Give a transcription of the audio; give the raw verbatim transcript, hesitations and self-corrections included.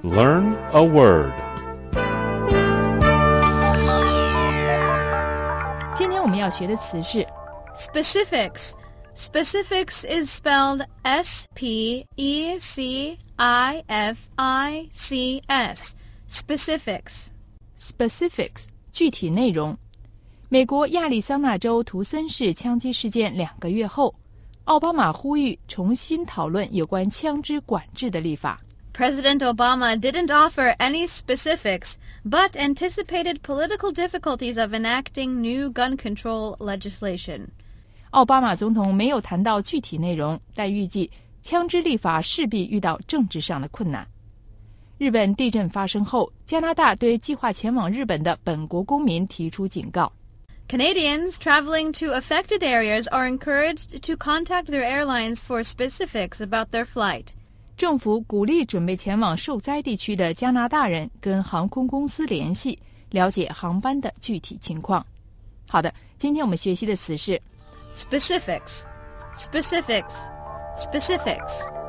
Learn a word. 今天我们要学的词是 Specifics. Specifics is spelled S P E C I F I C S. Specifics. specifics 具体内容。美国亚利桑那州图森市枪击事件两个月后，奥巴马呼吁重新讨论有关枪支管制的立法。 President Obama didn't offer any specifics, but anticipated political difficulties of enacting new gun control legislation. 奥巴马总统没有谈到具体内容，但预计枪支立法势必遇到政治上的困难。日本地震发生后，加拿大对计划前往日本的本国公民提出警告。 Canadians traveling to affected areas are encouraged to contact their airlines for specifics about their flight. 政府鼓励准备前往受灾地区的加拿大人跟航空公司联系，了解航班的具体情况。好的，今天我们学习的词是 Specifics. Specifics. Specifics.